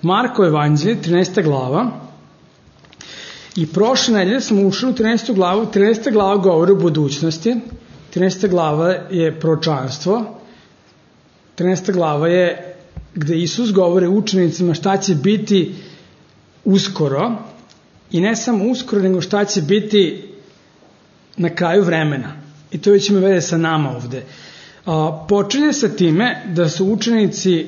Marko evanđelje, 13. glava. I prošle nedelje smo ušli u 13. glavu. 13. glava govori o budućnosti. 13. glava je proročanstvo. 13. glava je gde Isus govori učenicima šta će biti uskoro. I ne samo uskoro, nego šta će biti na kraju vremena. I to već ima veze sa nama ovde. Počinje sa time da su učenici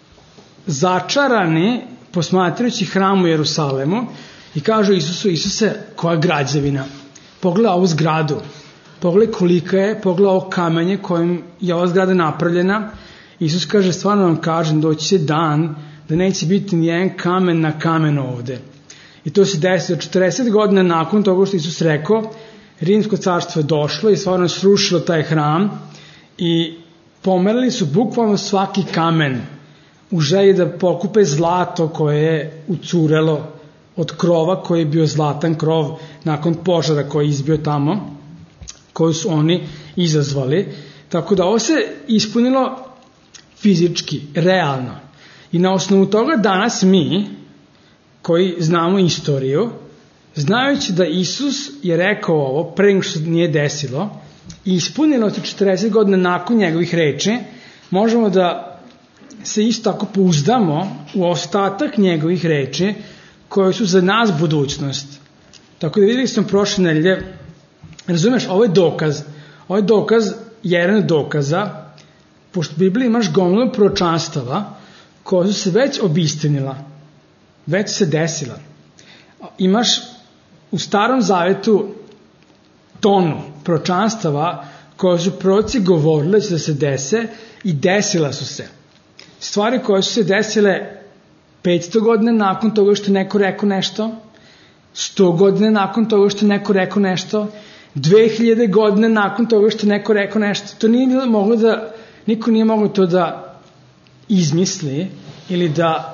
začarani posmatrajući hram u Jerusalemu i kažu Isusu, Isuse, koja građevina? Pogledaj ovu zgradu, pogledaj kolika je, pogledaj ovo kamenje kojim je ova zgrada napravljena. Isus kaže, stvarno vam kažem, doći će dan da neće biti nijedan kamen na kamen ovde. I to se desilo 40 godina nakon toga što Isus rekao, Rimsko carstvo je došlo i stvarno srušilo taj hram i pomerili su bukvalno svaki kamen u želji da pokupe zlato koje je ucurelo od krova koji je bio zlatan krov nakon požara koji je izbio tamo, koju su oni izazvali. Tako da ovo se ispunilo fizički, realno. I na osnovu toga danas mi, koji znamo istoriju, znajući da Isus je rekao ovo pre nego što nije desilo i ispunilo se 40 godina nakon njegovih reči, možemo da se isto tako pouzdamo u ostatak njegovih reči koje su za nas budućnost. Tako da vidjeli smo prošle nedelje, razumeš, ovo je dokaz, jedan od dokaza, pošto u Bibliji imaš gomilu proročanstava koja su se već obistinila, već se desila. Imaš u Starom Zavetu tonu proročanstava koje su proroci govorili da će da se dese i desila su se. Stvari koje su se desile 500 godina nakon toga što neko rekao nešto, 100 godina nakon toga što neko rekao nešto, 2000 godina nakon toga što neko rekao nešto. To nije moglo da, niko nije moglo to da izmisli ili da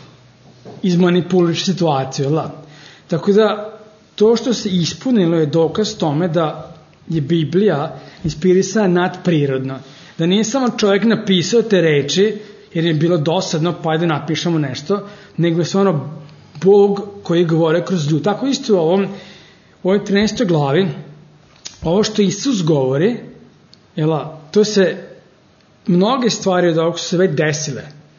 izmanipuliše situaciju. Tako da to što se ispunilo je dokaz tome da je Biblija inspirisana nadprirodno. Da nije samo čovjek napisao te reči jer je bilo dosadno pa da napišemo nešto, nego je stvarno Bog koji govore kroz ljudi. Tako isto u ovoj 13. glavi, ovo što Isus govori, to se mnoge stvari od ovog su se već desile,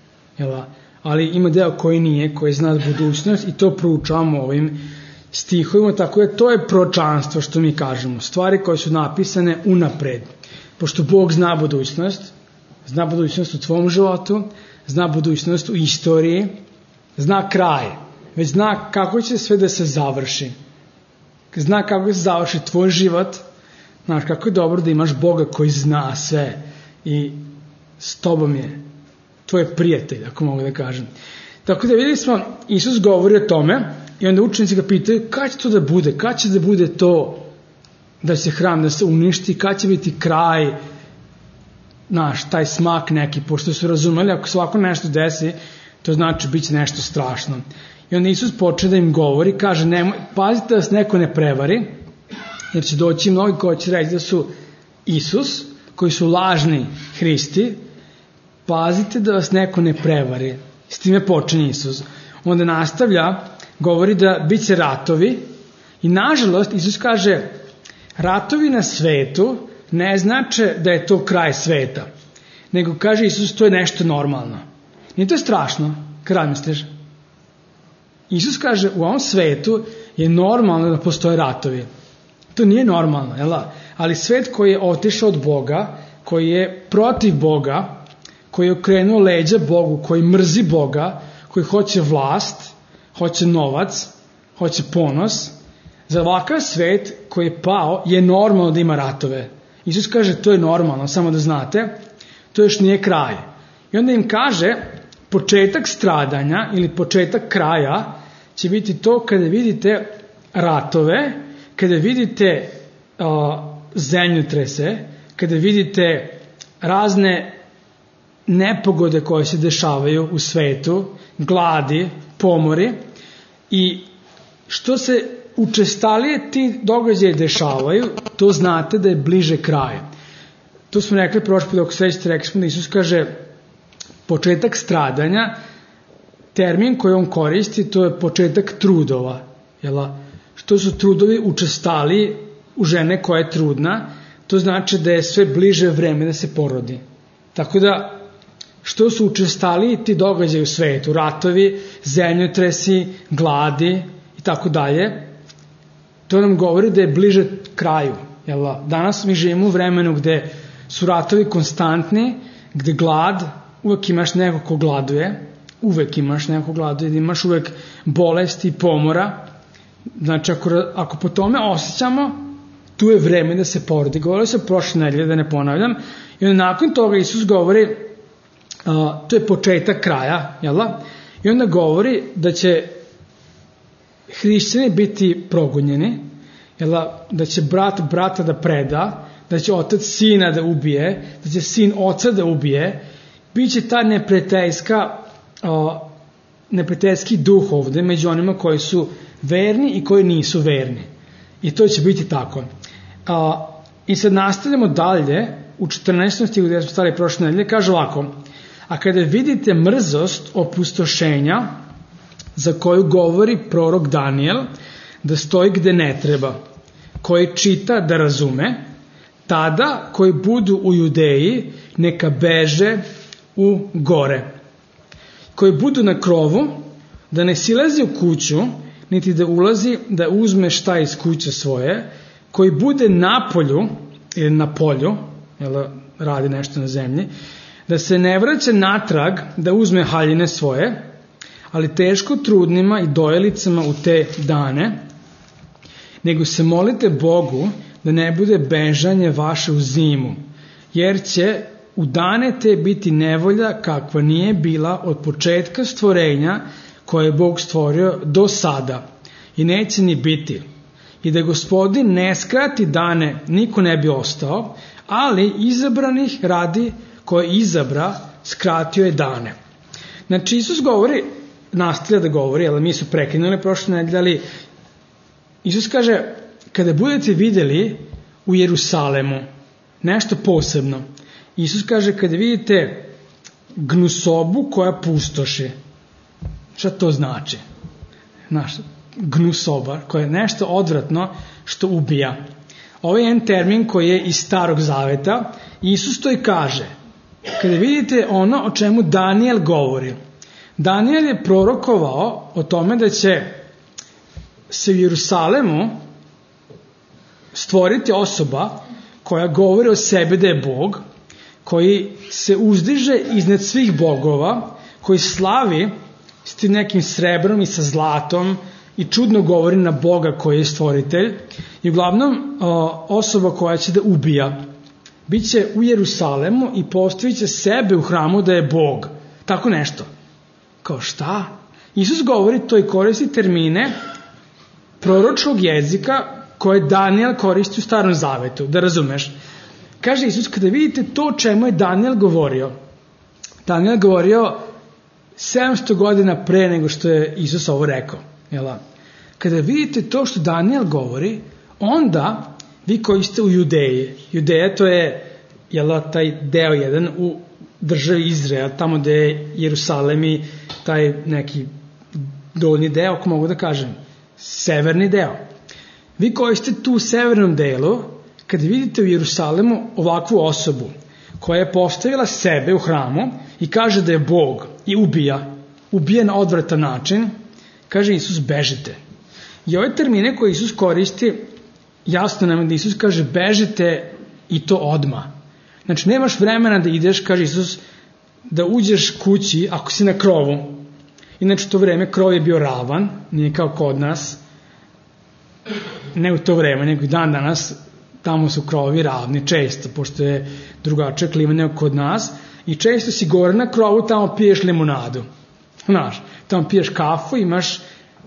ali ima deo koji nije, koji zna budućnost i to proučavamo ovim stihovima, tako da to je proročanstvo što mi kažemo, stvari koje su napisane unapred, pošto Bog zna budućnost u tvom životu, zna budućnost u istoriji, zna kraj, već zna kako će sve da se završi, zna kako se završi tvoj život, znaš kako je dobro da imaš Boga koji zna sve i s tobom je tvoj prijatelj, ako mogu da kažem. Tako da vidjeli smo, Isus govori o tome i onda učenici ga pitaju kada će to da bude, kada će da bude to da će hram da se uništi, kada će biti kraj, taj smak neki, pošto su razumeli ako svako nešto desi, to znači bit će nešto strašno. I onda Isus počne da im govori, kaže, pazite da vas neko ne prevari, jer će doći mnogi koji će reći da su Isus, koji su lažni Hristi, pazite da vas neko ne prevari. S time počinje Isus. Onda nastavlja, govori da bit će ratovi i nažalost Isus kaže, ratovi na svetu ne znače da je to kraj sveta, nego kaže Isus to je nešto normalno. Nije to strašno, kad misliš? Isus kaže u ovom svetu je normalno da postoje ratovi. To nije normalno, ali svet koji je otišao od Boga, koji je protiv Boga, koji je okrenuo leđa Bogu, koji mrzi Boga, koji hoće vlast, hoće novac, hoće ponos, za ovakav svet koji je pao je normalno da ima ratove. Isus kaže to je normalno, samo da znate, to još nije kraj. I onda im kaže početak stradanja ili početak kraja će biti to kada vidite ratove, kada vidite zemljotrese, kada vidite razne nepogode koje se dešavaju u svetu, gladi, pomori i što se učestalije ti događaje dešavaju, to znate da je bliže kraj. To smo rekli prošli put, dok sećate, rekli smo da Isus kaže početak stradanja termin koji on koristi, to je početak trudova. Što su trudovi učestali u žene koja je trudna, to znači da je sve bliže vreme da se porodi. Tako da, što su učestali ti događaji u svetu, ratovi, zemljotresi, gladi i tako dalje, to nam govori da je bliže kraju. Danas mi živimo u vremenu gde su ratovi konstantni, gde glad, uvek imaš neko ko gladuje, imaš uvek bolesti i pomora. Znači, ako po tome osjećamo, tu je vreme da se porodi. Govorilo se prošle nedelje, da ne ponavljam, i onda nakon toga Isus govori, to je početak kraja, i onda govori da će hrišćani biti progonjeni, da će brat brata da preda, da će otac sina da ubije, da će sin oca da ubije, biće ta neprijateljski duh ovde među onima koji su verni i koji nisu verni. I to će biti tako. I sad nastavljamo dalje, u 14. stihu gde smo stali prošle nedelje, kaže ovako: a kada vidite mrzost opustošenja za koju govori prorok Danijel, da stoji gde ne treba, koji čita da razume, tada koji budu u Judeji neka beže u gore, koji budu na krovu da ne silazi u kuću niti da ulazi da uzme šta iz kuće svoje, koji bude na polju ili na polju, radi nešto na zemlji, da se ne vraća natrag da uzme haljine svoje, ali teško trudnima i dojelicama u te dane, nego se molite Bogu da ne bude bežanje vaše u zimu, jer će u dane te biti nevolja kakva nije bila od početka stvorenja koje je Bog stvorio do sada i neće ni biti. I da Gospodin ne skrati dane, niko ne bi ostao, ali izabranih radi koje izabra, skratio je dane. Znači, Isus nastavlja da govori, ali mi su prekinuli prošle nedelje, ali Isus kaže, kada budete videli u Jerusalemu nešto posebno, Isus kaže, kada vidite gnusobu koja pustoši, šta to znači? Gnusoba, koja je nešto odvratno što ubija. Ovo je jedan termin koji je iz Starog Zaveta. Isus to i kaže. Kada vidite ono o čemu Danijel govori. Danijel je prorokovao o tome da će se u Jerusalemu stvoriti osoba koja govori o sebi da je Bog, koji se uzdiže iznad svih bogova, koji slavi s tim nekim srebrom i sa zlatom i čudno govori na Boga koji je stvoritelj, i uglavnom osoba koja će da ubija. Biće u Jerusalemu i postavit će sebe u hramu da je Bog. Tako nešto. Kao šta? Isus govori to i koristi termine proročkog jezika koje Danijel koristi u Starom Zavetu, da razumeš. Kaže Isus, kada vidite to čemu je Danijel govorio 700 godina pre nego što je Isus ovo rekao. Kada vidite to što Danijel govori, onda vi koji ste u Judeji, Judeja to je taj deo jedan u državi Izrael, tamo gde je Jerusalem i taj neki donji deo, ako mogu da kažem, severni deo. Vi koji ste tu u severnom delu, kad vidite u Jerusalemu ovakvu osobu koja je postavila sebe u hramu i kaže da je Bog i ubija na odvratan način, kaže Isus, bežite. I ove termine koje Isus koristi, jasno nam je da Isus kaže bežite i to odmah. Znači, nemaš vremena da ideš, kaže Isus, da uđeš kući ako si na krovu. Inače, to vreme krov je bio ravan, nije kao kod nas, ne u to vreme, nego i dan danas, tamo su krovi ravni, često, pošto je drugačija klima nego kod nas, i često si gore na krovu, tamo piješ limunadu. Znaš, tamo piješ kafu, imaš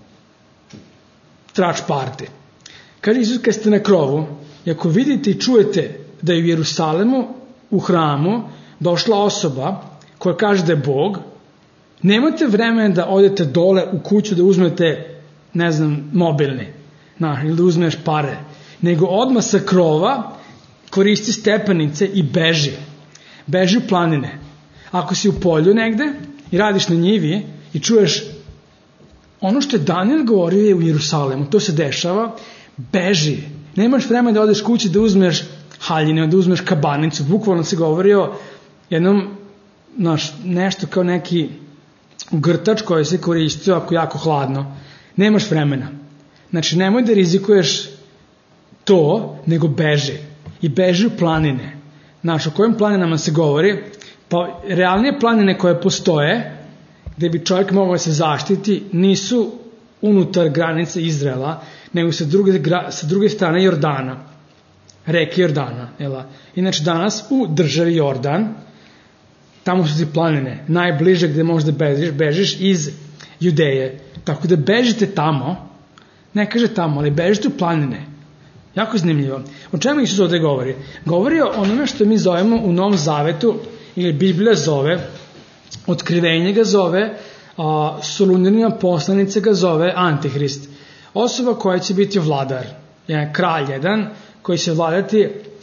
trač party. Kaže Isus, kad ste na krovu, i ako vidite i čujete da je u Jerusalemu, u hramu, došla osoba koja kaže da je Bog, nemate vremena da odete dole u kuću da uzmete, mobilni, ili da uzmeš pare, nego odmah sa krova koristi stepenice i beži u planine. Ako si u polju negde i radiš na njivi i čuješ ono što je Daniel govorio je u Jerusalemu, to se dešava, beži. Nemaš vremena da odeš kući da uzmeš haljine, da uzmeš kabanicu. Bukvalno se govorio jednom, nešto kao neki ugrtač koji se koristio ako jako hladno. Nemaš vremena. Znači, nemoj da rizikuješ to, nego beži. I beži u planine. O kojim planinama se govori? Pa realnije planine koje postoje, gde bi čovjek mogao se zaštiti, nisu unutar granice Izraela, nego sa druge strane Jordana, reke Jordana. Inače, danas u državi Jordan, tamo su ti planine, najbliže gde možda bežiš iz Judeje. Tako da bežite tamo, ne kaže tamo, ali bežite u planine. Jako zanimljivo. O čemu Isus ovde govori? Govori o onome što mi zovemo u Novom Zavetu, ili Biblija zove, otkrivenje ga zove, Solunjanina poslanica ga zove Antihrist. Osoba koja će biti vladar, kralj jedan, koji će vladati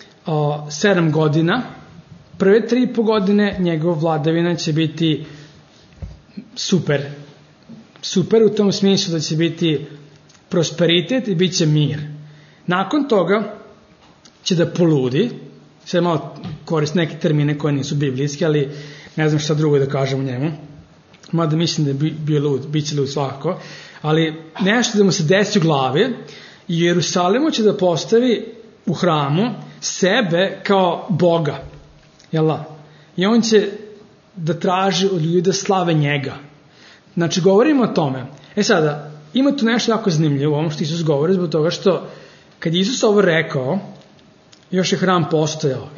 7 godina. Prve 3,5 godine njegov vladavina će biti super. Super u tom smislu da će biti prosperitet i bit će mir. Nakon toga će da poludi, sve malo koristi neke termine koje nisu biblijski, ali ne znam šta drugo da kažem u njemu, mada mislim da je bio lud, bit će lud svakako, ali nešto da mu se desi u glavi i u Jerusalemu će da postavi u hramu sebe kao Boga. I on će da traži od ljudi da slave njega. Znači, govorimo o tome. Sada, ima tu nešto jako zanimljivo u ovom što Isus govori, zbog toga što kad je Isus ovo rekao, još je hram postojao.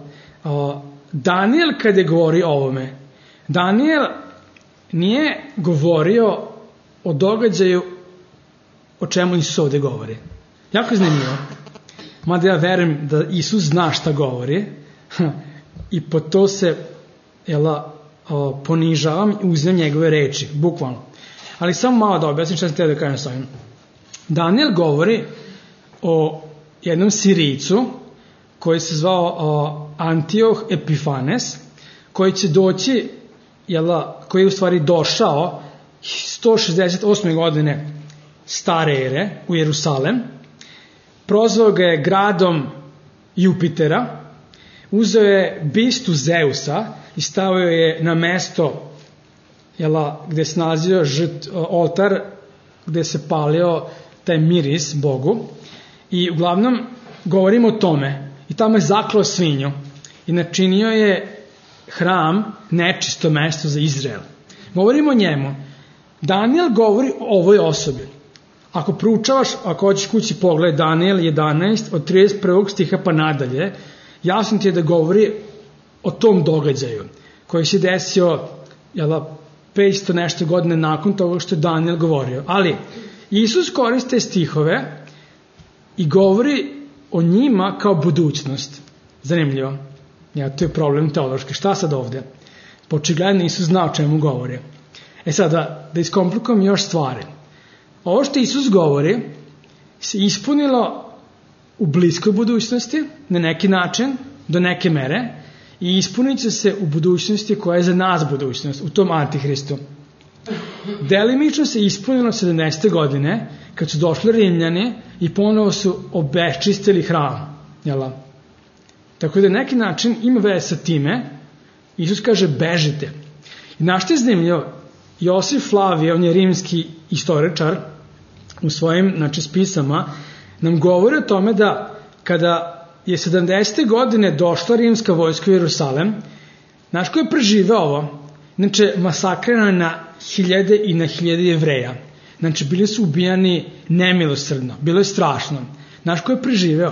Daniel kad je govorio o ovome, Daniel nije govorio o događaju o čemu Isus ovde govori. Jako zanimljivo. Mada ja verujem da Isus zna šta govori i po to se ponižavam i uzmem njegove reči, bukvalno. Ali samo malo da objasnim šta sam htio da kažem s ovim. Daniel govori o jednom Sirijcu koji se zvao Antioh Epifanes, koji će doći, koji je u stvari došao 168. godine stare ere u Jerusalem, prozvao ga je gradom Jupitera, uzeo je bistu Zeusa i stavio je na mesto gde se nalazio oltar gde se palio taj miris Bogu i uglavnom govorimo o tome i tamo je zaklao svinju i načinio je hram nečisto mesto za Izrael. Govorimo o njemu. Daniel govori o ovoj osobi. Ako proučavaš, ako hoćeš kući pogled Daniel 11 od 31. stiha pa nadalje, jasno ti je da govori o tom događaju koji se desio 500 nešto godine nakon toga što je Daniel govorio. Ali Isus koriste stihove i govori o njima kao budućnost. Zanimljivo. To je problem teološki. Šta sad ovde? Očigledno Isus zna o čemu govori. Sada, da iskomplikujem još stvari. Ovo što Isus govori se ispunilo u bliskoj budućnosti, na neki način, do neke mere, i ispunit će se u budućnosti koja je za nas budućnost, u tom Antihristu. Delimično se ispunilo 70. godine, kad su došli Rimljani i ponovo su obečistili hram. Tako da na neki način ima veze sa time, Isus kaže bežite. I našta je zanimljivo, Josif Flavije, on je rimski istoričar, u svojim spisama, nam govori o tome da kada je 70. godine došla rimska vojska u Jerusalem, znaš ko je preživeo ovo? Masakrirano na hiljade i na hiljade Jevreja. Bili su ubijani nemilosrdno, bilo je strašno. Znaš ko je preživeo?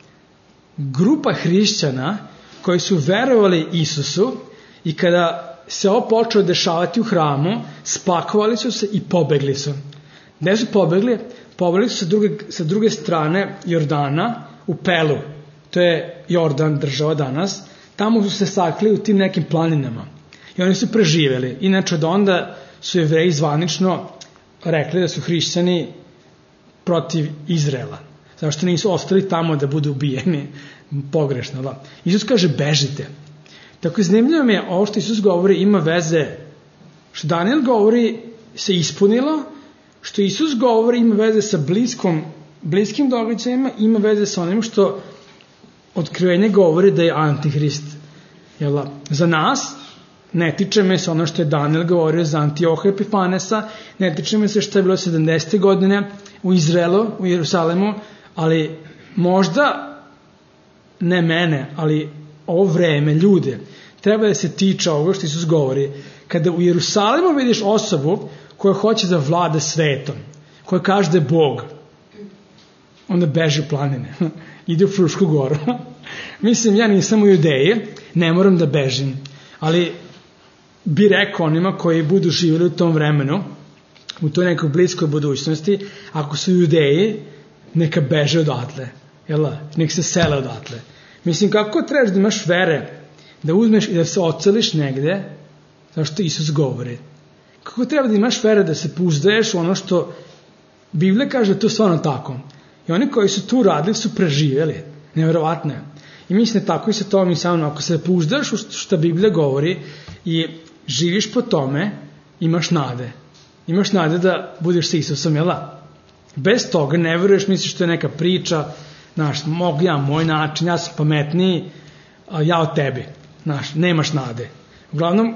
Grupa hrišćana koji su verovali Isusu i kada se ovo počelo dešavati u hramu, spakovali su se i pobegli su. Gde su pobegli? Pobegli su sa druge strane Jordana u Pelu. To je Jordan, država danas. Tamo su se sakrili u tim nekim planinama. I oni su preživeli. Inače, od onda su Jevreji zvanično rekli da su hrišćani protiv Izraela. Zašto nisu ostali tamo da budu ubijeni? Pogrešno. Isus kaže bežite. Tako zanimljivo mi je, ovo što Isus govori ima veze Što Daniel govori se ispunilo, što Isus govori ima veze sa bliskim događajima, ima veze sa onim što otkrivenje govori da je Antihrist. Za nas ne tiče me se ono što je Daniel govorio za Antioha Epifanesa, ne tiče me se što je bilo 70. godine u Izraelu, u Jerusalimu, ali možda ne mene, ali ovo vreme, ljude, treba da se tiče ovoga što Isus govori. Kada u Jerusalimu vidiš osobu koja hoće da vlada svetom, koja kaže da je Bog, onda beži u planine, ide u Frušku goru. Mislim, ja nisam u Judeji, ne moram da bežim, ali bi rekao onima koji budu živjeli u tom vremenu, u toj nekoj bliskoj budućnosti, ako su Judeji, neka beže odatle, nek se sele odatle. Mislim, kako trebaš da imaš vere, da uzmeš i da se oceliš negde, zašto Isus govori. Kako treba da imaš vere da se pouzdaješ u ono što Biblija kaže da je to stvarno tako. I oni koji su tu radili su preživjeli. Nevjerovatno je. I mislim tako i sa tom i sa mnom. Ako se pouzdaš u što Biblija govori i živiš po tome, imaš nade. Imaš nade da budeš sa Isusom, jel da? Bez toga ne veruješ, misliš što je neka priča, mogu ja, moj način, ja sam pametniji, ja od tebi. Nemaš nade. Uglavnom,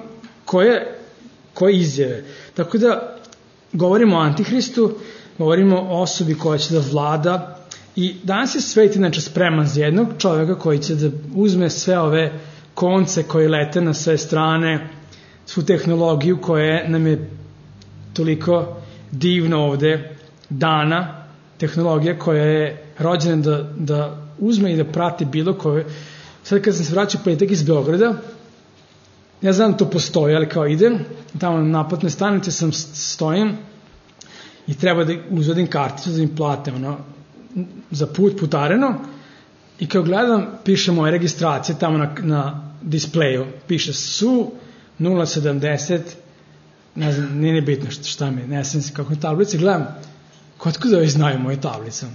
koje izjave. Tako da govorimo o Antihristu, govorimo o osobi koja će da vlada i danas je svet inače spreman za jednog čovjeka koji će da uzme sve ove konce koje lete na sve strane, svu tehnologiju koja nam je toliko divno ovde dana, tehnologija koja je rođena da uzme i da prati bilo koje. Sad kad sam se vraćao petak iz Beograda, ja znam da to postoji, ali kao idem, tamo na naplatnoj stanici sam stojim i treba da uzvodim karticu da im plate za putareno i kao gledam, piše moja registracija tamo na displeju, piše SU 070, ne znam, nije bitno šta mi, ne znam kako je tablica, gledam, kod ovi znaju moju tablicu.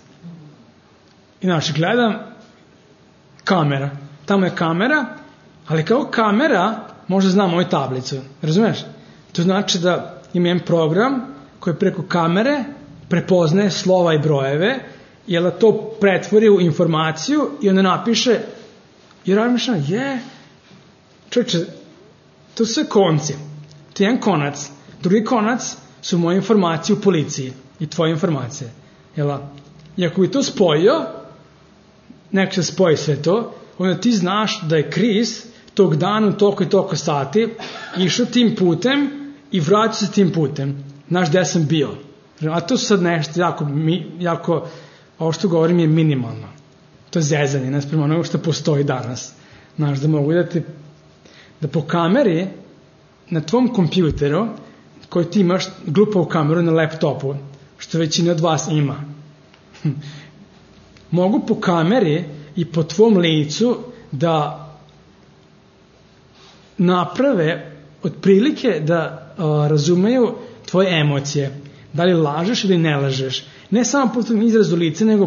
I gledam, kamera, tamo je kamera, ali kao kamera možda zna moju tablicu, razumeš? To znači da imam program koji preko kamere prepoznaje slova i brojeve, jer da to pretvori u informaciju i onda napiše, i razmišljam, čovječe, to su sve konci, to je jedan konac, drugi konac su moje informacije u policiji i tvoje informacije, i ako bi to spojio, nek se spoji sve to, onda ti znaš da je Kris tog dana u toliko i toliko sati išao tim putem i vraća se tim putem. Znaš gde sam bio. A to su sad nešto jako ovo što govorim je minimalno. To je zezanje, nasprema onoga što postoji danas. Znaš, da mogu da po kameri na tvom kompjuteru koji ti imaš glupavu kameru na laptopu, što većina od vas ima. Mogu po kameri i po tvom licu da naprave otprilike da razumeju tvoje emocije. Da li lažeš ili ne lažeš. Ne samo po tom izrazu lice, nego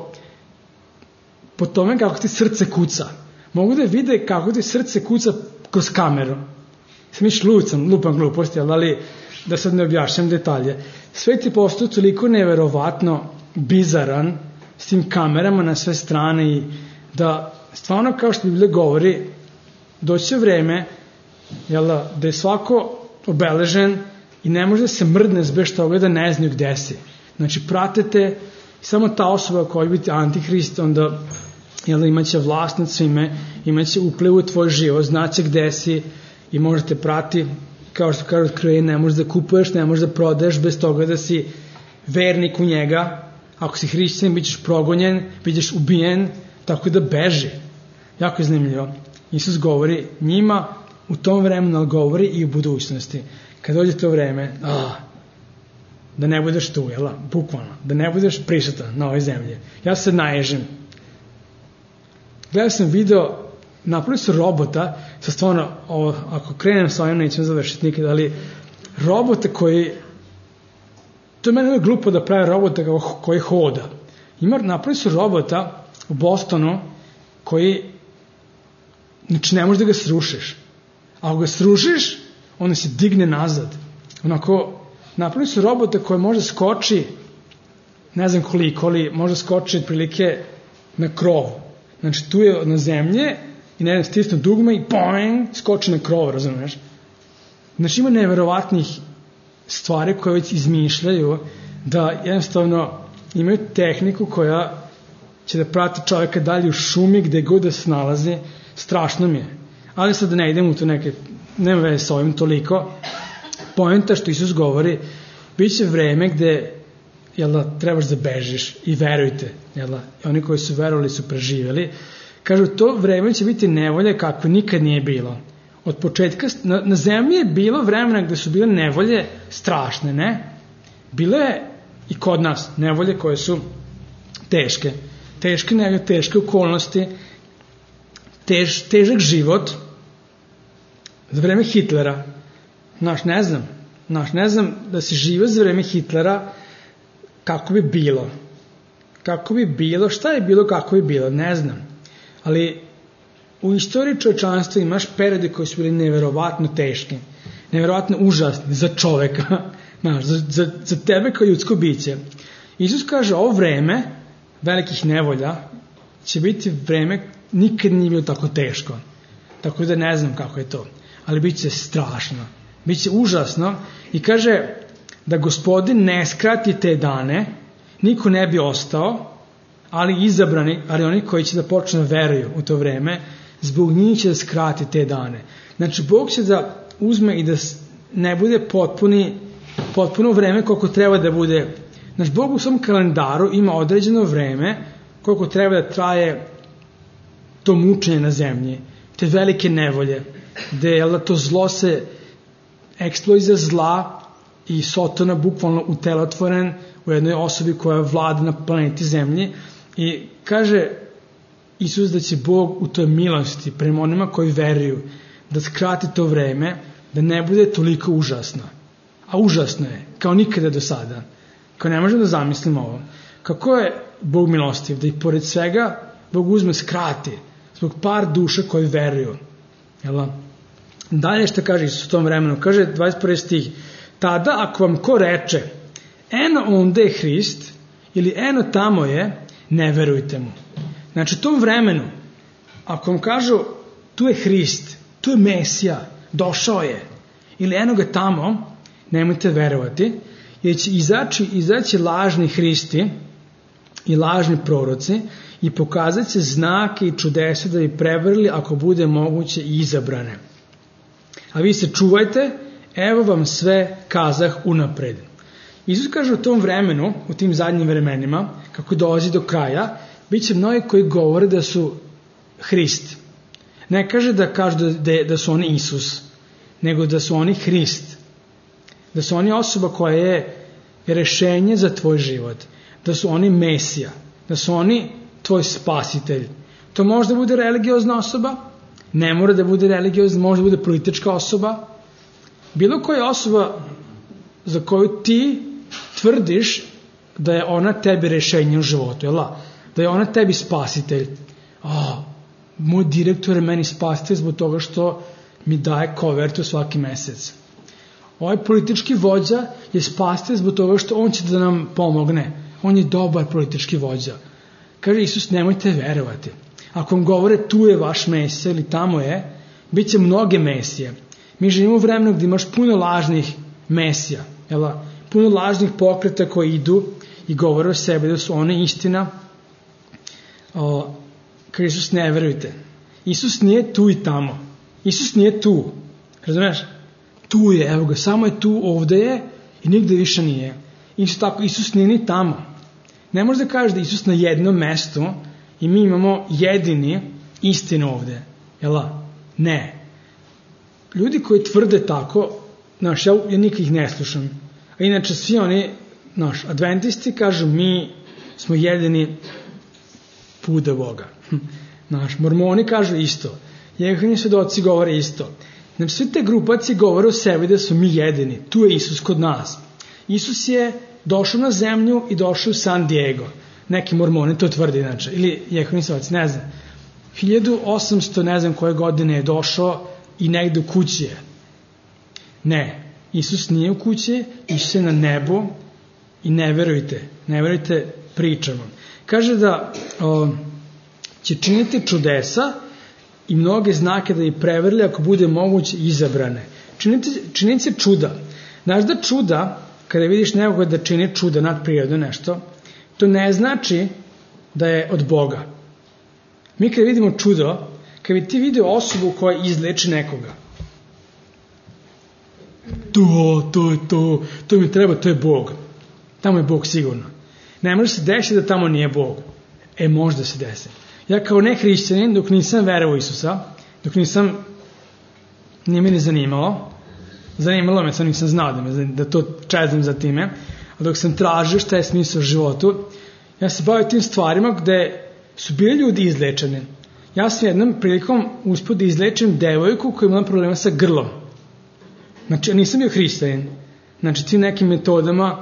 po tome kako ti srce kuca. Mogu da vide kako ti srce kuca kroz kameru. Sam lupam gluposti, ali da sad ne objašnjam detalje. Sve ti postoji toliko neverovatno bizaran s tim kamerama na sve strane i da stvarno kao što Biblija govori doći će vreme da je svako obeležen i ne može da se mrdne bez toga da ne znaju gde si. Znači pratite samo ta osoba koja će biti Antihrist, onda imaće vlast nad svime, imaće upliv u tvoj život, znaće gde si i možete prati, kao što kaže Otkrivenje, ne možeš da kupuješ, ne možeš da prodaješ bez toga da si vernik u njega. Ako si hrišćanin, bit ćeš progonjen, bit ćeš ubijen, tako da beži. Jako je zanimljivo. Isus govori njima u tom vremenu, ali govori i u budućnosti. Kad dođe to vreme, da ne budeš tu, bukvalno, da ne budeš prisutan na ovoj zemlji. Ja se naježim. Gledao sam video, napravili su robota, sa stvarno, ako krenem sa ovim, nećem završiti nikada, ali robote koji, to je meni glupo da prave robote koji hoda. Napravili su robota u Bostonu koji, znači ne možeš da ga srušiš. A ako ga srušiš, onda se digne nazad. onako, napravili su robota koji može skoči, ne znam koliko, ali može skoči otprilike na krov. Znači, tu je na zemlje i ne znam, stisnu dugme i poing, skoči na krov, razumeš? Znači, ima neverovatnih stvari koje već izmišljaju da jednostavno imaju tehniku koja će da prati čovjeka dalje u šumi gde god da se nalazi, strašno mi je. Ali sad da ne idem u to neke, nema veze sa ovim toliko, poenta što Isus govori, bit će vreme gde trebaš da bežiš i verujte, oni koji su verovali su preživjeli, kažu to vreme će biti nevolje kako nikad nije bilo. Od početka, na zemlji je bilo vremena gde su bile nevolje strašne, ne? Bilo je i kod nas nevolje koje su teške nevolje, teške okolnosti, težak život. Za vreme Hitlera, ne znam da si živio za vreme Hitlera, kako bi bilo, šta je bilo, kako bi bilo, ne znam. Ali u istoriji čovečanstva imaš periode koji su bili neverovatno teški, neverovatno užasni za čoveka, za tebe kao ljudsko biće. Isus kaže, ovo vreme velikih nevolja će biti vreme, nikad nije bilo tako teško. Tako da ne znam kako je to. Ali bit će strašno, bit će užasno i kaže da Gospodin ne skrati te dane, niko ne bi ostao, ali izabrani, ali oni koji će da počnu da veruju u to vreme, zbog njih će da skrati te dane. Znači, Bog će da uzme i da ne bude potpuno vreme koliko treba da bude. Znači, Bog u svom kalendaru ima određeno vreme koliko treba da traje to mučenje na zemlji, te velike nevolje, gde to zlo se eksplozija zla i Sotona bukvalno utelotvoren u jednoj osobi koja vlada na planeti Zemlji i kaže Isus da će Bog u toj milosti prema onima koji veruju da skrati to vreme, da ne bude toliko užasno. A užasno je, kao nikada do sada. Kao ne možemo da zamislimo ovo. Kako je Bog milostiv, da ih pored svega Bog uzme skrati zbog par duša koji veruju. Dalje što kaže Isus u tom vremenu, kaže 21. stih, tada ako vam ko reče, eno onde je Hrist, ili eno tamo je, ne verujte mu. Znači u tom vremenu, ako vam kažu, tu je Hrist, tu je Mesija, došao je, ili eno ga tamo, nemojte verovati, jer će izaći lažni Hristi i lažni proroci i pokazat će znake i čudesa da bi prevarili ako bude moguće i izabrane. A vi se čuvajte, evo vam sve kazah unapred. Isus kaže u tom vremenu, u tim zadnjim vremenima, kako dolazi do kraja, bit će mnogi koji govore da su Hrist. Ne kaže da kažu da su oni Isus, nego da su oni Hrist. Da su oni osoba koja je rešenje za tvoj život. Da su oni Mesija. Da su oni tvoj spasitelj. To može da bude religiozna osoba, ne mora da bude religiozna, može da bude politička osoba. Bilo koja osoba za koju ti tvrdiš da je ona tebi rešenje u životu, da je ona tebi spasitelj. Moj direktor je meni spasitelj zbog toga što mi daje kovertu svaki mesec. Ovaj politički vođa je spasitelj zbog toga što on će da nam pomogne. On je dobar politički vođa. Kaže Isus, nemojte verovati. Ako vam govore tu je vaš Mesija ili tamo je, bit će mnoge Mesije. Mi živimo u vremenu gdje imaš puno lažnih Mesija, puno lažnih pokreta koji idu i govore o sebi da su one istina. Kaže Isus, ne verujte. Isus nije tu i tamo. Isus nije tu. Razumeš? Tu je, evo ga, samo je tu, ovde je i nigde više nije. Isto tako, Isus nije ni tamo. Ne može da kažeš da Isus na jednom mestu i mi imamo jedini istinu ovde. Ne. Ljudi koji tvrde tako, ja nikad ih ne slušam. A inače svi oni, adventisti kažu mi smo jedini put do Boga. Mormoni kažu isto. Jehovini svedoci govore isto. Znači sve te grupacije govore o sebi da su mi jedini. Tu je Isus kod nas. Isus je došao na zemlju i došao u San Diego. Neki mormoni to tvrdi inače. Ili Jehovini svedoci, ne znam. 1800 ne znam koje godine je došao i negde u kući je. Ne. Isus nije u kući, Isus je na nebu i ne verujte pričama. Kaže da će činiti čudesa i mnoge znake da ih preverili, ako bude moguće, izabrane. Činiti čuda. Znaš da čuda, kada vidiš nekoga da čini čuda, nadprirodno nešto, to ne znači da je od Boga. Mi kada vidimo čudo, kada bi ti video osobu koja izleči nekoga, to mi treba, to je Bog. Tamo je Bog sigurno. Ne može se desiti da tamo nije Bog. Možda se desi. Ja kao nehrišćanin, dok nisam verovao Isusa, nije me ni zanimalo me, sam nisam znao da to čezam za time, a dok sam tražio šta je smisao životu, ja se bavio tim stvarima gde su bili ljudi izlečeni. Ja sam jednom prilikom uspio da izlečim devojku koja imala problema sa grlom. Znači, nisam bio hrišćanin. Znači, tim nekim metodama,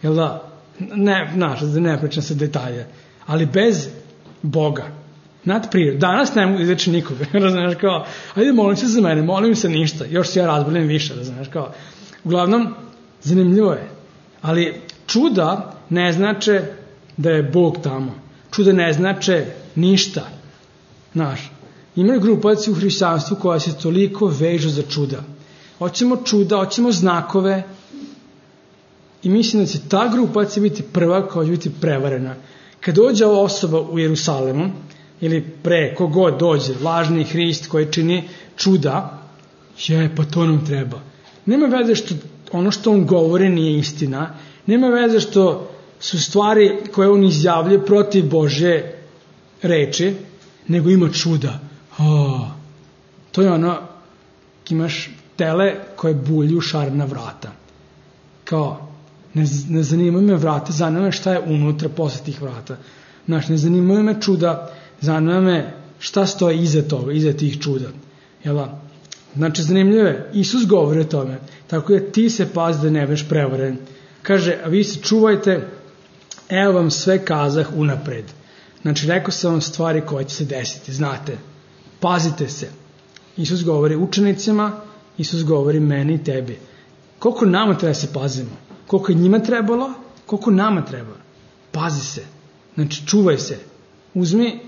ne pričam se detalje, ali bez Boga. Nadprirodno. Danas ne mogu izleći nikoga. Razumeš kao, ajde molim se za mene, molim se ništa. Još se ja razbolim više, razumeš kao. Uglavnom, zanimljivo je. Ali čuda ne znače da je Bog tamo. Čuda ne znače ništa. Znaš, imaju grupaci u hrišćanstvu koja se toliko vežu za čuda. Hoćemo čuda, hoćemo znakove i mislim da će ta grupacija biti prva koja će biti prevarena. Kad dođe ova osoba u Jerusalemu, ili kogod dođe, lažni Hrist koji čini čuda, pa to nam treba. Nema veze što ono što on govori nije istina, nema veze što su stvari koje on izjavlja protiv Božje reči, nego ima čuda. To je ono, imaš tele koje bulju šarena vrata. Kao, ne zanimaju me vrata, zanima me šta je unutra posle tih vrata. Znaš, ne zanimaju me čuda, zanima me šta stoji iza toga, iza tih čuda. Znači, zanimljivo je, Isus govori o tome, tako da ti se pazi da ne budeš prevaren. Kaže, a vi se čuvajte, evo vam sve kazah unapred. Znači, rekao sam vam stvari koje će se desiti, znate, pazite se. Isus govori učenicima, Isus govori meni i tebi. Koliko nama treba se pazimo? Koliko je njima trebalo, koliko nama treba. Pazi se. Znači, čuvaj se. Uzmi,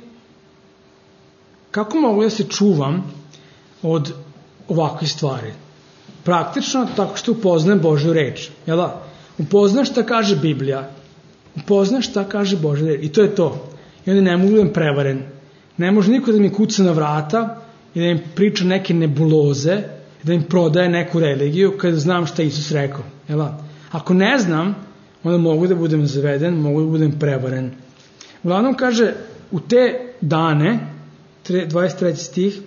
kako mogu da se čuvam od ovakvih stvari? Praktično, tako što upoznajem Božju reč. Upoznaš šta kaže Biblija, upoznaš šta kaže Božja reč. I to je to. I onda ne mogu da im prevaren. Ne može niko da mi kuca na vrata i da im priča neke nebuloze, da im prodaje neku religiju kada znam šta Isus rekao. Ako ne znam, onda mogu da budem zaveden, mogu da budem prevaren. Uglavnom kaže, u te dane, 23. stih,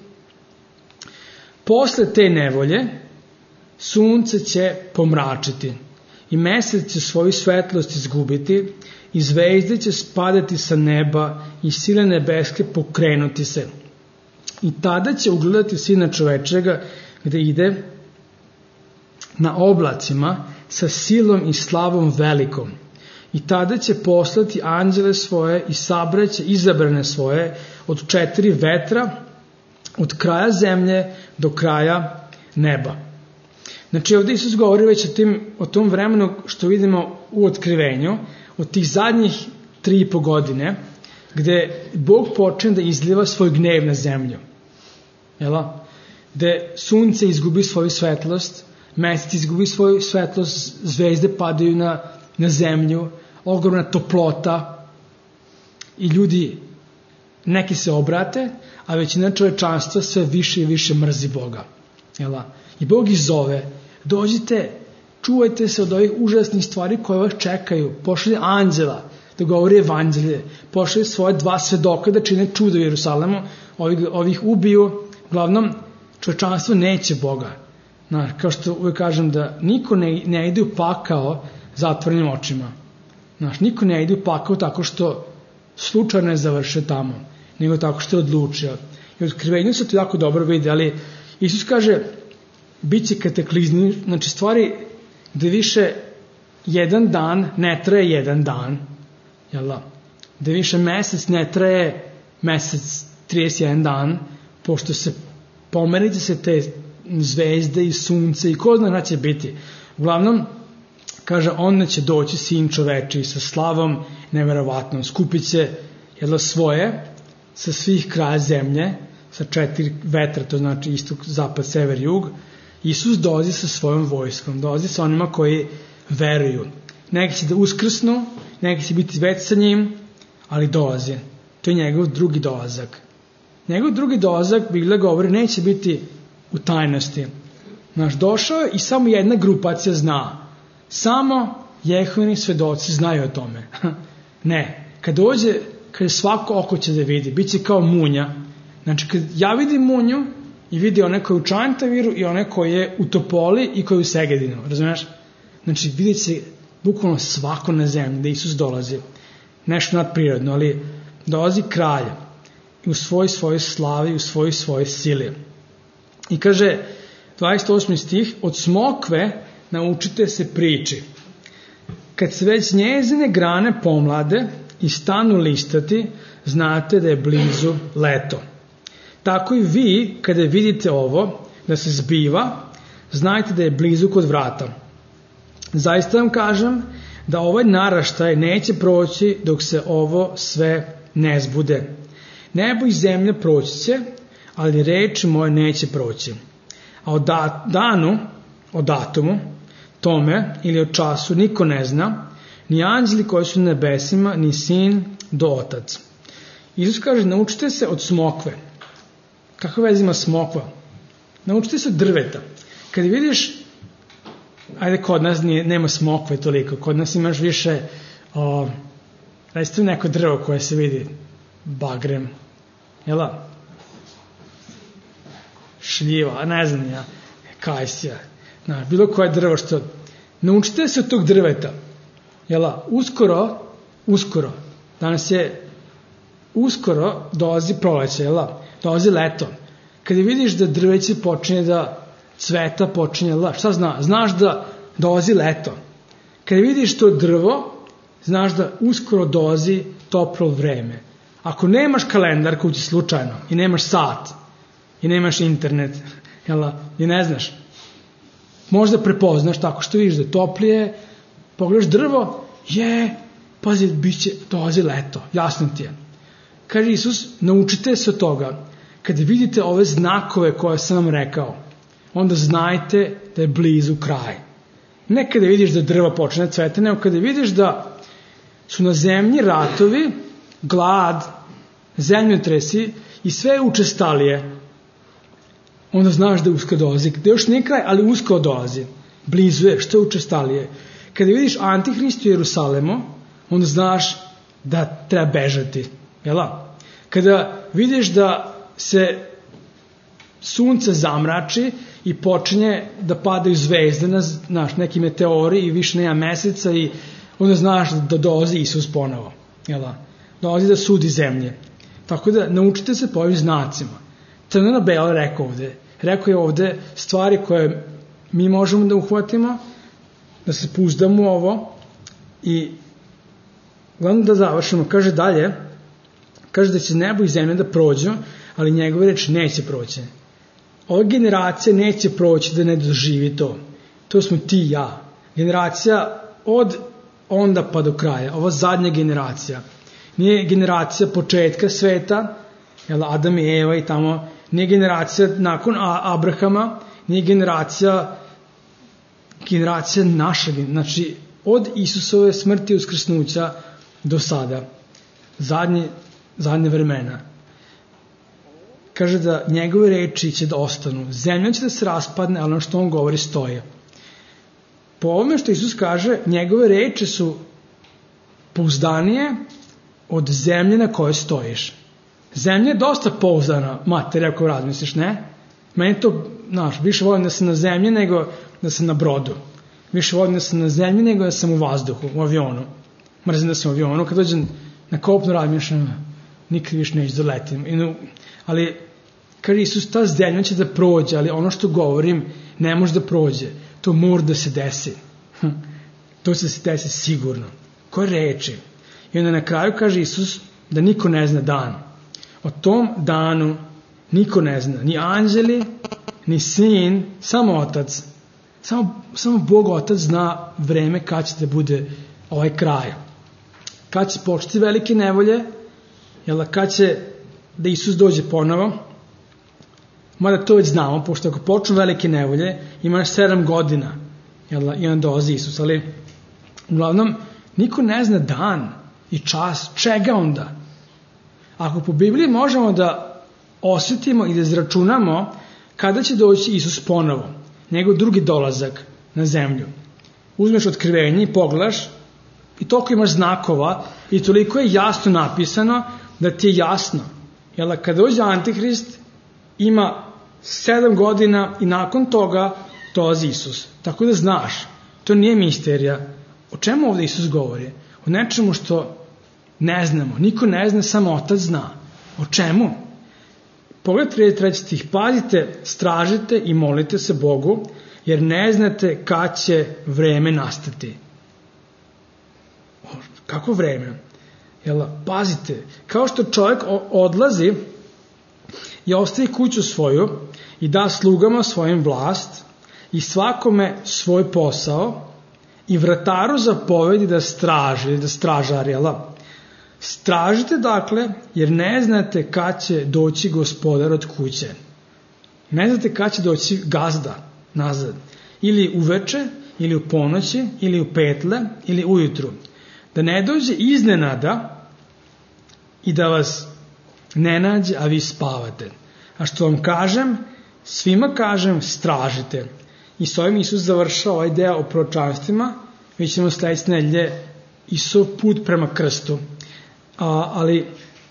posle te nevolje, sunce će pomračiti i mesec će svoju svetlost izgubiti i zvezde će spadati sa neba i sile nebeske pokrenuti se. I tada će ugledati Sina čovečega gde ide na oblacima sa silom i slavom velikom. I tada će poslati anđele svoje i sabraće izabrane svoje od 4 vetra, od kraja zemlje do kraja neba. Znači, ovdje Isus govori već o tom vremenu što vidimo u Otkrivenju, od tih zadnjih 3,5 godine, gde Bog počne da izliva svoj gnev na zemlju. Gde sunce izgubi svoju svetlost, mesec izgubi svoju svetlost, zvezde padaju na zemlju, ogromna toplota i ljudi, neki se obrate, a većina čovečanstva sve više i više mrzi Boga. I Bog ih zove, dođite, čuvajte se od ovih užasnih stvari koje vas čekaju, pošalje anđela da govori evanđelje, pošalje svoje 2 svedoka da čine čudo u Jerusalemu, ovih ubiju, uglavnom čovečanstvo neće Boga. Kao što uvijek kažem da niko ne ide u pakao zatvorenim očima. Niko ne ide u pakao tako što slučajno je završio tamo, nego tako što je odlučio. I u Otkrivenju se to jako dobro vidi, ali Isus kaže, bit će kataklizmi, znači stvari gde više jedan dan ne traje jedan dan, gde više mesec ne traje mesec 31 dan, pošto se pomerite se te zvezde i sunce i ko zna šta će biti. Uglavnom, kaže, onda će doći sin čoveči sa slavom neverovatnom, skupit će svoje sa svih kraja zemlje, sa 4 vetra, to znači istok, zapad, sever, jug. Isus dolazi sa svojom vojskom, dolazi sa onima koji veruju. Neki će da uskrsnu, neki će biti već sa njim, ali dolazi. To je njegov drugi dolazak. Njegov drugi dolazak, Biblija govori, neće biti u tajnosti. Došao je i samo jedna grupacija zna. Samo Jehovini svedoci znaju o tome. Ne. Kad dođe, kad svako oko će da vidi, bit će kao munja. Znači, kad ja vidim munju i vidi one koji je u Čantaviru i one koji je u Topoli i koji je u Segedinu. Razumiješ? Znači, vidjet će bukvalno svako na zemlji da Isus dolazi. Nešto nadprirodno, ali dolazi kralj u svojoj slavi, u svojoj sili. I kaže, 28. stih, od smokve naučite se priči. Kad se već njezine grane pomlade i stanu listati, znate da je blizu leto. Tako i vi, kada vidite ovo, da se zbiva, znajte da je blizu kod vrata. Zaista vam kažem da ovaj naraštaj neće proći dok se ovo sve ne zbude. Nebo i zemlja proći će, ali reči moje neće proći. A o datumu, tome ili o času niko ne zna, ni anđeli koji su na nebesima, ni sin do otac. Isus kaže, naučite se od smokve. Kakva veza ima smokva? Naučite se od drveta. Kad vidiš, ajde, kod nas nema smokve toliko, kod nas imaš više, recite neko drvo koje se vidi, bagrem, jela? Šljiva, ne znam ja, kajsija, bilo koje drvo što... Naučite se od tog drveta, jela? Uskoro, danas je uskoro dolazi proleće, jela? Dolazi leto. Kada vidiš da drveće počinje da cveta, počinje da... Šta znaš da dolazi leto. Kada vidiš to drvo, znaš da uskoro dolazi toplo vreme. Ako nemaš kalendar kući slučajno i nemaš sat i nemaš internet, i ne znaš, možda prepoznaš tako što vidiš da je toplije, pogledaš drvo, pazi, dolazi leto, jasno ti je. Kaže Isus, naučite se od toga. Kada vidite ove znakove koje sam vam rekao, onda znajte da je blizu kraj. Ne kada vidiš da drva počne da cvete, nego kada vidiš da su na zemlji ratovi, glad, zemljotresi i sve učestalije, onda znaš da je uskoro dolazi. Da još nije kraj, ali uskoro dolazi. Blizu je, što je učestalije. Kada vidiš Antihrist u Jerusalemu, onda znaš da treba bežati. Jela? Kada vidiš da se sunce zamrači i počinje da padaju zvezde na neki meteori i više nema meseca i onda znaš da dolazi Isus ponovo. Jela? Dolazi da sudi zemlje. Tako da naučite se po ovim znacima. Crno na belo rekao je ovde stvari koje mi možemo da uhvatimo, da se pouzdamo u ovo i glavno da završimo. Kaže dalje, kaže da će nebo i zemlja da prođu, ali njegove reči neće proći. Ova generacija neće proći da ne doživi to. To smo ti i ja. Generacija od onda pa do kraja. Ova zadnja generacija. Nije generacija početka sveta, Adam i Eva i tamo, nije generacija nakon Abrahama, nije generacija naša, znači od Isusove smrti i uskrsnuća do sada. Zadnje vremena. Kaže da njegove reči će da ostanu. Zemlja će da se raspadne, ali ono što on govori stoje. Po ovome što Isus kaže, njegove reči su pouzdanije od zemlje na kojoj stojiš. Zemlja je dosta pouzdana materija koju razmisliš, ne? Meni to, više volim da sam na zemlji nego da sam na brodu. Više volim da sam na zemlji nego da sam u vazduhu, u avionu. Mrzim da sam u avionu. Kad dođem na kopnu razmišljam, nikad više neću da letim. Ali, kaže Isus, ta zemlja će da prođe, ali ono što govorim ne može da prođe. To mora da se desi. To će se desi sigurno. Koje reči? I onda na kraju kaže Isus da niko ne zna dan. O tom danu niko ne zna. Ni anđeli, ni sin, samo otac. Samo Bog Otac zna vreme kad će da bude ovaj kraj. Kad će početi velike nevolje, kad će da Isus dođe ponovo, mada to već znamo, pošto ako počnu velike nevolje, imaš 7 godina, i on dolazi Isus, ali uglavnom niko ne zna dan i čas, čega onda? Ako po Bibliji možemo da osjetimo i da izračunamo kada će doći Isus ponovo, njegov drugi dolazak na zemlju. Uzmeš otkrivenje i pogledaš i toliko imaš znakova i toliko je jasno napisano da ti je jasno. Kada dođe Antihrist, ima 7 godina i nakon toga dolazi Isus. Tako da znaš, to nije misterija. O čemu ovdje Isus govori? O nečemu što ne znamo. Niko ne zna, samo Otac zna. O čemu? Pogled 33 stih. Pazite, stražite i molite se Bogu, jer ne znate kad će vreme nastati. Kako vreme? Pazite, kao što čovjek odlazi i ostavi kuću svoju i da slugama svojim vlast i svakome svoj posao i vrataru zapovedi da straži, da stražari, stražite dakle, jer ne znate kad će doći gospodar od kuće. Ne znate kad će doći gazda nazad. Ili uveče, ili u ponoći, ili u petle, ili ujutru. Da ne dođe iznenada i da vas ne nađe, a vi spavate. A što vam kažem, svima kažem, stražite. I s ovim Isus završava ovaj deo o proročanstvima, mi ćemo sledeće nedelje Isusov put prema krstu. Ali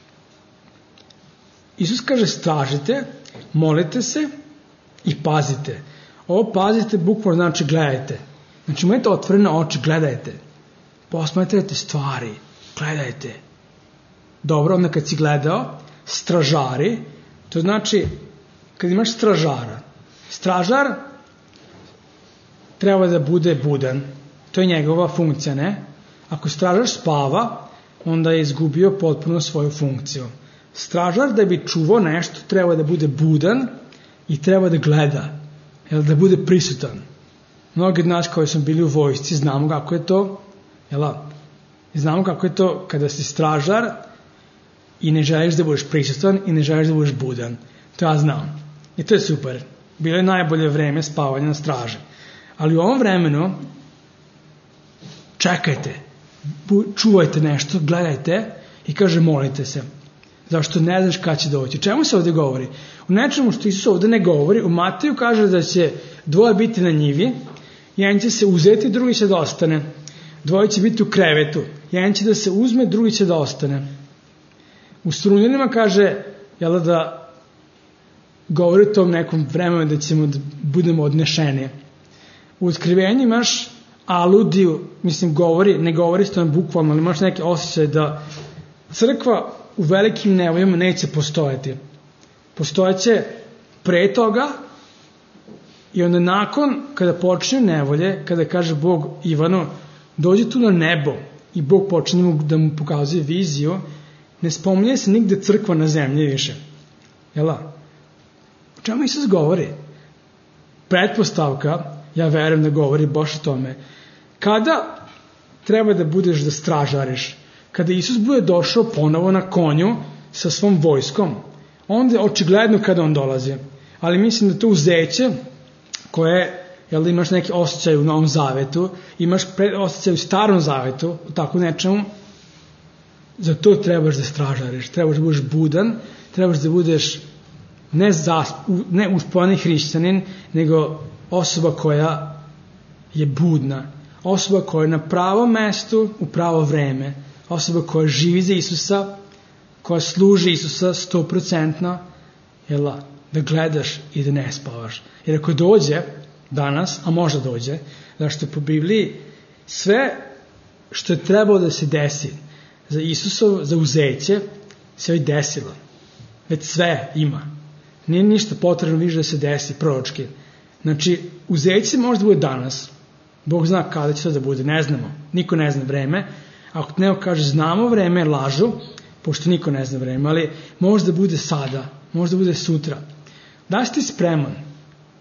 Isus kaže stražite, molite se i pazite. Ovo pazite bukvalno znači gledajte. Znači imajte otvorene oči, gledajte. Posmatrajte stvari, gledajte. Dobro, onda kad si gledao, stražari, to znači kad imaš stražara. Stražar treba da bude budan. To je njegova funkcija, ne? Ako stražar spava, onda je izgubio potpuno svoju funkciju. Stražar da bi čuvao nešto treba da bude budan i treba da gleda, da bude prisutan. Mnogi od nas koji smo bili u vojsci znamo kako je to, znamo kako je to kada si stražar i ne želiš da budeš prisutan i ne želiš da budeš budan. To ja znam. I to je super. Bilo je najbolje vreme spavanja na straži. Ali u ovom vremenu čekajte, čuvajte nešto, gledajte i kaže molite se. Zašto ne znaš kada će doći. Čemu se ovdje govori? U nečemu što Isus ovdje ne govori, u Mateju kaže da će 2 biti na njivi, jedan će se uzeti, drugi će da ostane. 2 će biti u krevetu, jedan će da se uzme, drugi će da ostane. U Strunjanima kaže, da govori o tom nekom vremenu da ćemo da budemo odnešeni. U Otkrivenju imaš aludiju, govori, ne govori s tom bukvalno, ali imaš neke osjećaje da crkva u velikim nevoljama neće postojati. Postojeće pre toga i onda nakon, kada počne nevolje, kada kaže Bog Ivanu, dođe tu na nebo i Bog počne da mu pokazuje viziju, ne spominje se nigde crkva na zemlji više. O čemu Isus govori? Pretpostavka, ja verujem da govori baš o tome. Kada treba da budeš da stražariš? Kada Isus bude došao ponovo na konju sa svom vojskom, onda je očigledno kada on dolazi. Ali mislim da to uzeće, koje, imaš neki osjećaj u Novom Zavetu, imaš osjećaj u Starom Zavetu, u tako nečemu, za to trebaš da stražariš, trebaš da budeš budan, trebaš da budeš ne uspani hrišćanin, nego osoba koja je budna, osoba koja je na pravom mestu u pravo vreme, osoba koja živi za Isusa, koja služi Isusa 100%, da gledaš i da ne spavaš. Jer ako dođe danas, a možda dođe, zašto po Bibliji sve što je trebalo da se desi za Isusovo zauzeće se već desilo. Već sve ima. Nije ništa potrebno više da se desi proročki. Znači, uzeće možda bude danas. Bog zna kada će to da bude, ne znamo. Niko ne zna vreme. Ako neko kaže znamo vreme, lažu, pošto niko ne zna vreme, ali možda bude sada, možda bude sutra. Da si ti spreman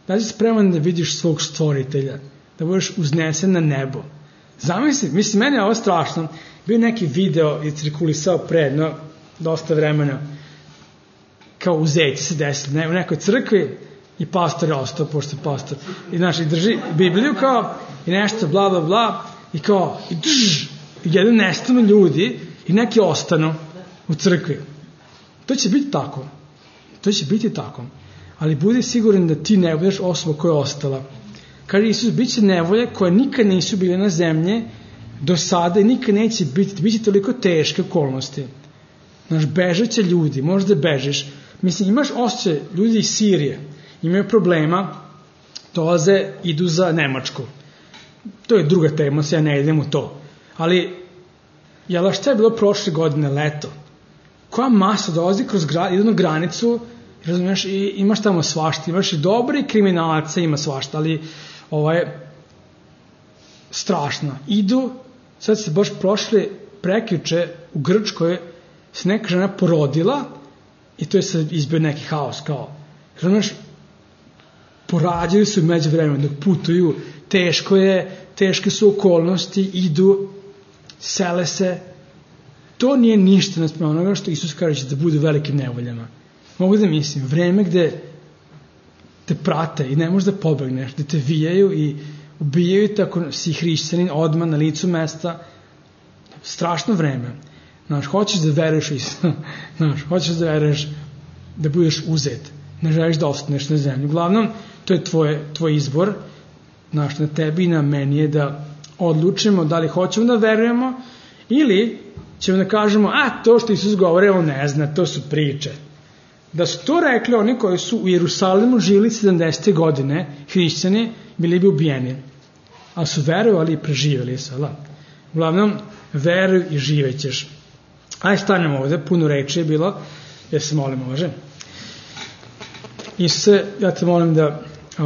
Da li si spreman da vidiš svog stvoritelja, da budeš uznesen na nebo? Zamisli, mislim, meni je ovo strašno. Bio neki video i cirkulisao predno dosta vremena, kao u Zejti se desilo, u nekoj crkvi i pastor je ostao, pošto je pastor. I znaš, i drži Bibliju kao, i nešto, bla, bla, bla, i kao, i jedan nestanu ljudi i neki ostanu u crkvi. To će biti tako. To će biti tako. Ali budi siguran da ti ne budeš osoba koja je ostala. Kaže Isus, bit će nevolje koje nikad nisu bile na zemlji do sada i nikad neće biti. Biće toliko teške okolnosti. Znaš, bežeće ljudi, možda bežiš. Mislim, imaš osjećaj, ljudi iz Sirije imaju problema, dolaze, idu za Nemačku. To je druga tema, ja ne idem u to. Ali, jel šta je bilo prošle godine, leto? Koja masa dolazi kroz jednu granicu, razumiješ, i imaš tamo svašta, imaš i dobri kriminalaca, ima svašta, ali strašno. Idu, sad se baš prošli prekjuče u Grčkoj, se neka žena porodila i to je sad izbio neki haos, kao, razumiješ, porađali su među vremenom dok putuju, teške su okolnosti, idu, sele se. To nije ništa naspram onoga što Isus kaže da budu velikim nevoljama. Mogu da mislim, vreme gde te prate i ne možeš da pobegneš, gde te vijaju i ubijaju tako si hrišćanin odmah na licu mesta. Strašno vreme. Znaš, hoćeš da veruješ u Isusa, znaš, hoćeš da veruješ da budeš uzet, ne želiš da ostaneš na zemlji. Uglavnom, to je tvoj izbor, znaš, na tebi i na meni je da odlučimo da li hoćemo da verujemo ili ćemo da kažemo, to što Isus govore, on ne zna, to su priče. Da su to rekli oni koji su u Jerusalimu žili 70. godine, hrišćani, bili bi ubijeni. Ali su verovali i preživjeli se. Uglavnom, veruj i živećeš. Ajde, stanemo ovde, puno reči je bilo, ja se molim, može? Isuse, ja te molim da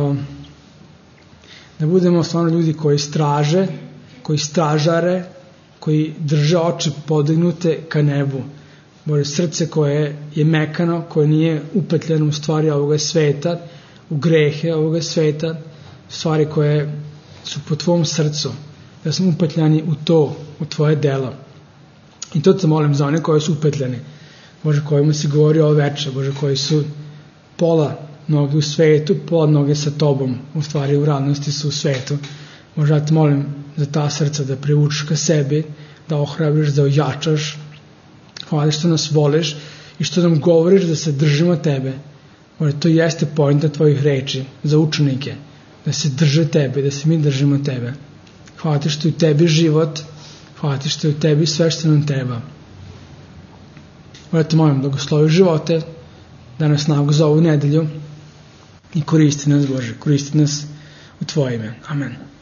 budemo stvarno ljudi koji straže, koji stražare, koji drže oči podignute ka nebu. Bože, srce koje je mekano, koje nije upetljeno u stvari ovoga sveta, u grehe ovoga sveta, stvari koje su po tvom srcu, da smo upetljani u to, u tvoje delo. I to te molim za one koje su upetljani. Bože, kojima si govorio ovo večer, Bože, koji su pola noge u svetu, pola noge sa tobom, u stvari u radnosti su u svetu. Bože, ja te molim za ta srca da privučeš ka sebi, da ohrabriš, da ojačaš. Hvala što nas voliš i što nam govoriš da se držimo tebe. Bože, to jeste pointa tvojih reči za učenike, da se drže tebe, da se mi držimo tebe. Hvala ti što je u tebi život, hvala ti što je u tebi sve što nam treba. Bože, te molim, blagoslovi živote, da nas snagu za ovu nedelju i koristi nas, Bože, koristi nas u tvoje ime. Amen.